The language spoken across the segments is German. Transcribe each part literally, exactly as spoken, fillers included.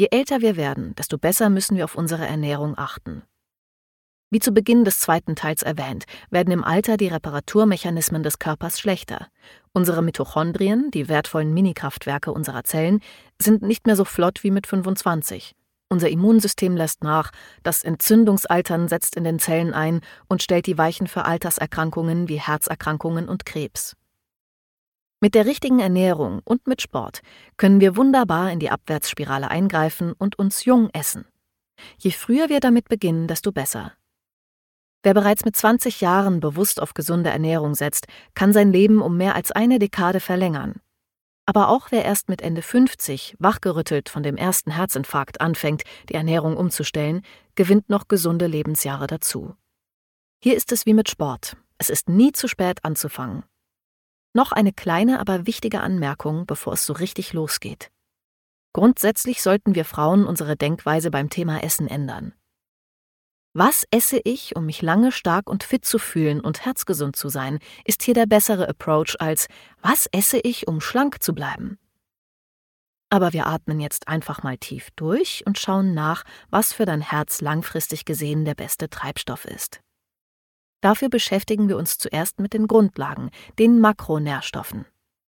Je älter wir werden, desto besser müssen wir auf unsere Ernährung achten. Wie zu Beginn des zweiten Teils erwähnt, werden im Alter die Reparaturmechanismen des Körpers schlechter. Unsere Mitochondrien, die wertvollen Minikraftwerke unserer Zellen, sind nicht mehr so flott wie mit fünfundzwanzig. Unser Immunsystem lässt nach, das Entzündungsaltern setzt in den Zellen ein und stellt die Weichen für Alterserkrankungen wie Herzerkrankungen und Krebs. Mit der richtigen Ernährung und mit Sport können wir wunderbar in die Abwärtsspirale eingreifen und uns jung essen. Je früher wir damit beginnen, desto besser. Wer bereits mit zwanzig Jahren bewusst auf gesunde Ernährung setzt, kann sein Leben um mehr als eine Dekade verlängern. Aber auch wer erst mit Ende fünfzig, wachgerüttelt von dem ersten Herzinfarkt anfängt, die Ernährung umzustellen, gewinnt noch gesunde Lebensjahre dazu. Hier ist es wie mit Sport. Es ist nie zu spät anzufangen. Noch eine kleine, aber wichtige Anmerkung, bevor es so richtig losgeht. Grundsätzlich sollten wir Frauen unsere Denkweise beim Thema Essen ändern. Was esse ich, um mich lange stark und fit zu fühlen und herzgesund zu sein, ist hier der bessere Approach als was esse ich, um schlank zu bleiben. Aber wir atmen jetzt einfach mal tief durch und schauen nach, was für dein Herz langfristig gesehen der beste Treibstoff ist. Dafür beschäftigen wir uns zuerst mit den Grundlagen, den Makronährstoffen.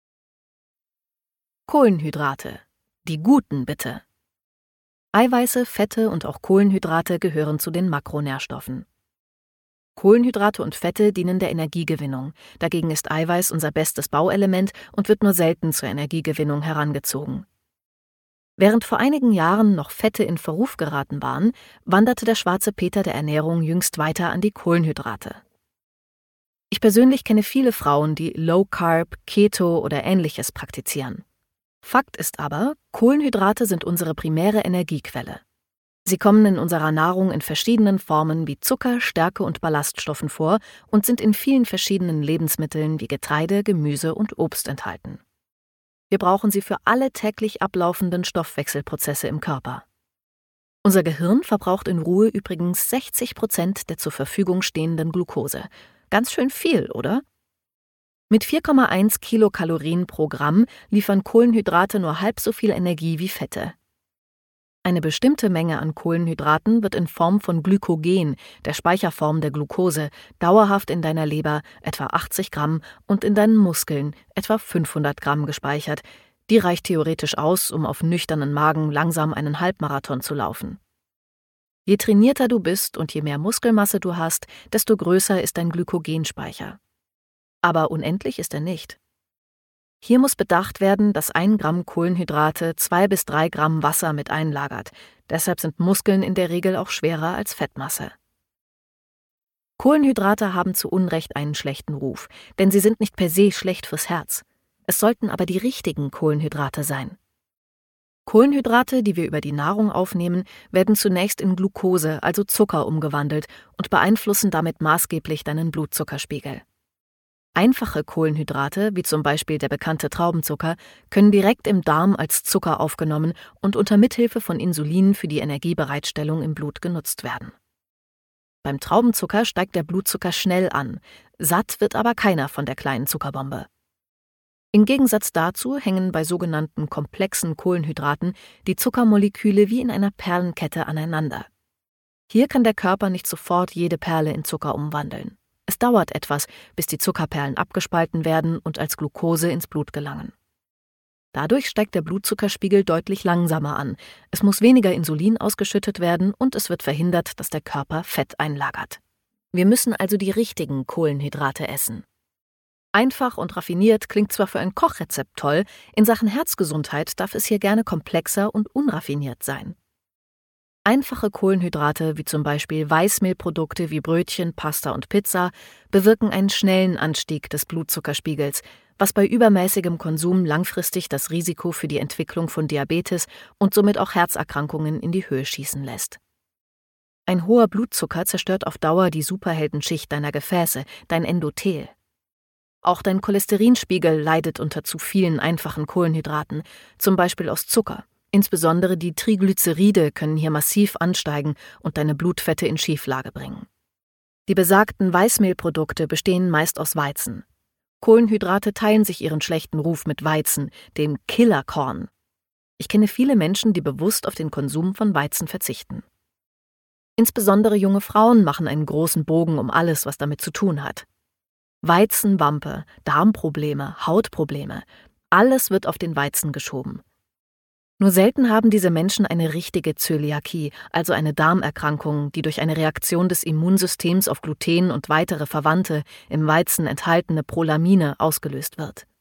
Kohlenhydrate. Die guten bitte. Eiweiße, Fette und auch Kohlenhydrate gehören zu den Makronährstoffen. Kohlenhydrate und Fette dienen der Energiegewinnung. Dagegen ist Eiweiß unser bestes Bauelement und wird nur selten zur Energiegewinnung herangezogen. Während vor einigen Jahren noch Fette in Verruf geraten waren, wanderte der schwarze Peter der Ernährung jüngst weiter an die Kohlenhydrate. Ich persönlich kenne viele Frauen, die Low Carb, Keto oder Ähnliches praktizieren. Fakt ist aber, Kohlenhydrate sind unsere primäre Energiequelle. Sie kommen in unserer Nahrung in verschiedenen Formen wie Zucker, Stärke und Ballaststoffen vor und sind in vielen verschiedenen Lebensmitteln wie Getreide, Gemüse und Obst enthalten. Wir brauchen sie für alle täglich ablaufenden Stoffwechselprozesse im Körper. Unser Gehirn verbraucht in Ruhe übrigens sechzig Prozent der zur Verfügung stehenden Glucose. Ganz schön viel, oder? Mit vier Komma eins Kilokalorien pro Gramm liefern Kohlenhydrate nur halb so viel Energie wie Fette. Eine bestimmte Menge an Kohlenhydraten wird in Form von Glykogen, der Speicherform der Glucose, dauerhaft in deiner Leber, etwa achtzig Gramm, und in deinen Muskeln, etwa fünfhundert Gramm, gespeichert. Die reicht theoretisch aus, um auf nüchternen Magen langsam einen Halbmarathon zu laufen. Je trainierter du bist und je mehr Muskelmasse du hast, desto größer ist dein Glykogenspeicher. Aber unendlich ist er nicht. Hier muss bedacht werden, dass ein Gramm Kohlenhydrate zwei bis drei Gramm Wasser mit einlagert. Deshalb sind Muskeln in der Regel auch schwerer als Fettmasse. Kohlenhydrate haben zu Unrecht einen schlechten Ruf, denn sie sind nicht per se schlecht fürs Herz. Es sollten aber die richtigen Kohlenhydrate sein. Kohlenhydrate, die wir über die Nahrung aufnehmen, werden zunächst in Glucose, also Zucker, umgewandelt und beeinflussen damit maßgeblich deinen Blutzuckerspiegel. Einfache Kohlenhydrate, wie zum Beispiel der bekannte Traubenzucker, können direkt im Darm als Zucker aufgenommen und unter Mithilfe von Insulin für die Energiebereitstellung im Blut genutzt werden. Beim Traubenzucker steigt der Blutzucker schnell an, satt wird aber keiner von der kleinen Zuckerbombe. Im Gegensatz dazu hängen bei sogenannten komplexen Kohlenhydraten die Zuckermoleküle wie in einer Perlenkette aneinander. Hier kann der Körper nicht sofort jede Perle in Zucker umwandeln. Es dauert etwas, bis die Zuckerperlen abgespalten werden und als Glucose ins Blut gelangen. Dadurch steigt der Blutzuckerspiegel deutlich langsamer an, es muss weniger Insulin ausgeschüttet werden und es wird verhindert, dass der Körper Fett einlagert. Wir müssen also die richtigen Kohlenhydrate essen. Einfach und raffiniert klingt zwar für ein Kochrezept toll, in Sachen Herzgesundheit darf es hier gerne komplexer und unraffiniert sein. Einfache Kohlenhydrate, wie zum Beispiel Weißmehlprodukte wie Brötchen, Pasta und Pizza, bewirken einen schnellen Anstieg des Blutzuckerspiegels, was bei übermäßigem Konsum langfristig das Risiko für die Entwicklung von Diabetes und somit auch Herzerkrankungen in die Höhe schießen lässt. Ein hoher Blutzucker zerstört auf Dauer die Superheldenschicht deiner Gefäße, dein Endothel. Auch dein Cholesterinspiegel leidet unter zu vielen einfachen Kohlenhydraten, zum Beispiel aus Zucker. Insbesondere die Triglyceride können hier massiv ansteigen und deine Blutfette in Schieflage bringen. Die besagten Weißmehlprodukte bestehen meist aus Weizen. Kohlenhydrate teilen sich ihren schlechten Ruf mit Weizen, dem Killerkorn. Ich kenne viele Menschen, die bewusst auf den Konsum von Weizen verzichten. Insbesondere junge Frauen machen einen großen Bogen um alles, was damit zu tun hat. Weizenwampe, Darmprobleme, Hautprobleme, alles wird auf den Weizen geschoben. Nur selten haben diese Menschen eine richtige Zöliakie, also eine Darmerkrankung, die durch eine Reaktion des Immunsystems auf Gluten und weitere Verwandte im Weizen enthaltene Prolamine ausgelöst wird.